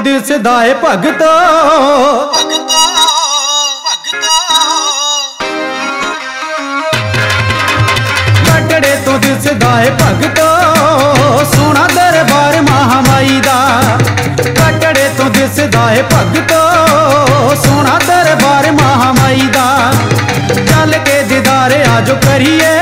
दिसदा है भगतो कटड़े तो दिसदा है भगतो सोना दरबार महामाई दा। कटड़े तो दिसदा है भगतो सोना दरबार महामाई दा। चल के दीदारे आजो करिए,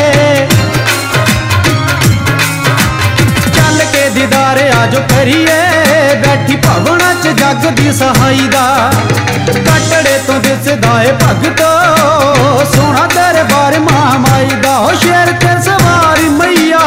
चल के दीदारे आजो करिए, बैठी भवना च जग दी सहाई दा। कटड़े तो दिसदा है भगतो सोना दरबार महामाई दा। हो शेर ते सवारी मैया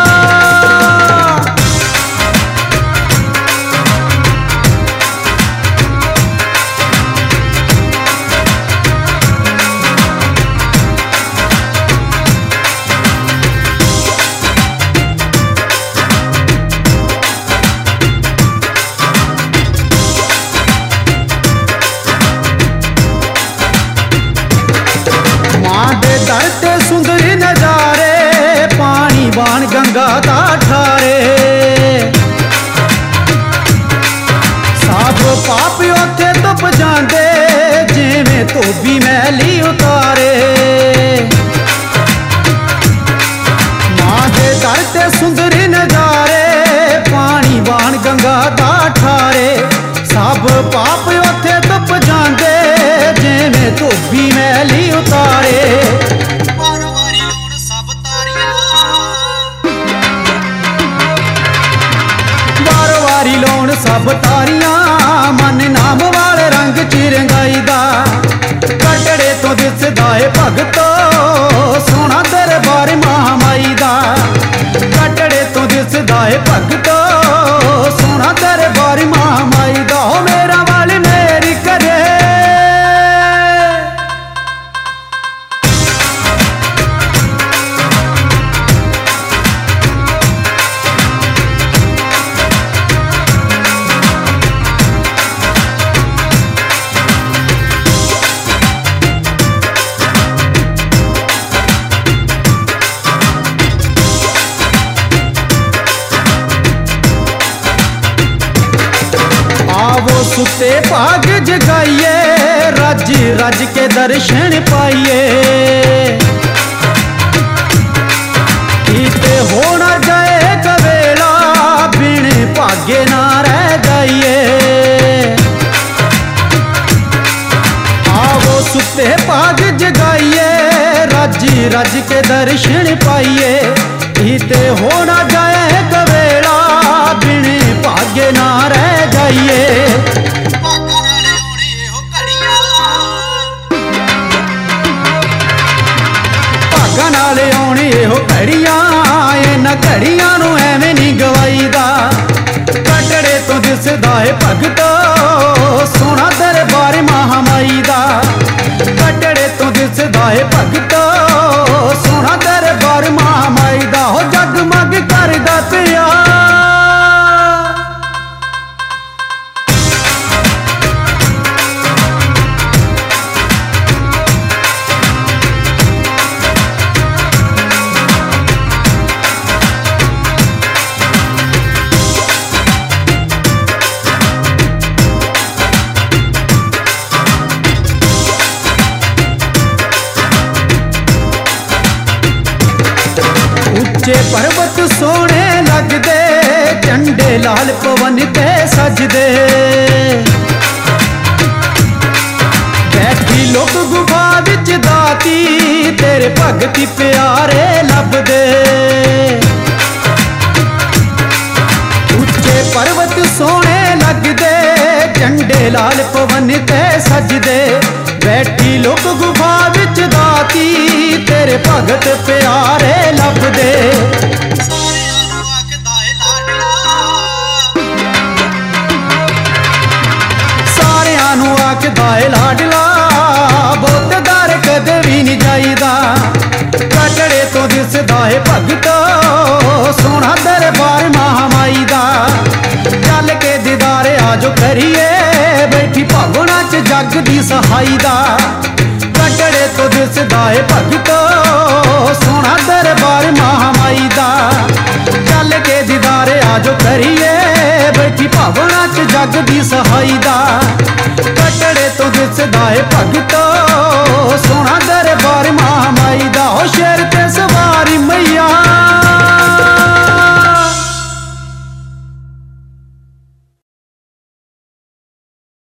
दर ते सुंदरी नजारे, पानी बाण गंगा दा ठारे। सब पाप उथे तुप जांदे जिवें धोबी मैली उतारे। मां दे दर ते सुंदरी नजारे, पानी बाण गंगा दा ठारे। सब पाप उथे तुप जांदे जिवें धोबी मैली उतारे। लोन सब तारियां मन नाम वाले रंग चिरंगाई दा। कटड़े तो दिसदा है भगतो सोना दरबार महामाई दा। कटड़े तो दिसदा है भगतो सोना दरबार महामाई दा। हो मेरा वाली मेरी करे सुते भाग जगाइए, रज रज के दर्शन पाइए। किते हो ना जाए कवेला बिन भागे ना रह जाइए। आवो सुते भाग जगाइए, रज रज के दर्शन पाइए। किते हो ना जाए कवेला बिन भागे ना रह जाइए। नाले आने हो घड़ियां इन्हां घड़ियां नूं एवें नहीं गवाईदा। कटड़े तो दिसदा है भगतो सोना दरबार महामाई दा। कटड़े तो दिसदा है भगतो सोना दरबार महामाई दा। हो जगमग करदा पिया पर्वत सोने लगदे, झंडे लाल पवन ते सजदे। बैठी लोक गुफा विच दाती तेरे भगती प्यारे लभदे। उच्चे पर्वत सोने लगदे, झंडे लाल पवन ते सजदे। बैठी लोक गुफा विच दाती तेरे भगत प्यारे लभदे। सारियां नूं आखदा है लाडला, बोतदार कदे भी नहीं जाईदा। कटड़े तो दिसदा है भगतो सोना दरबार महामाई दा। चल के दीदारे आजो करिए, बैठी भवना च जग दी सहाई दा। कटड़े तो दिसदा है भगतो सोना दरबार महामाई दा। चल के दीदारे आजो करिए, बैठी भावना च जग दी सहाई दा। कटड़े तो दिसदा है भगतो सोहना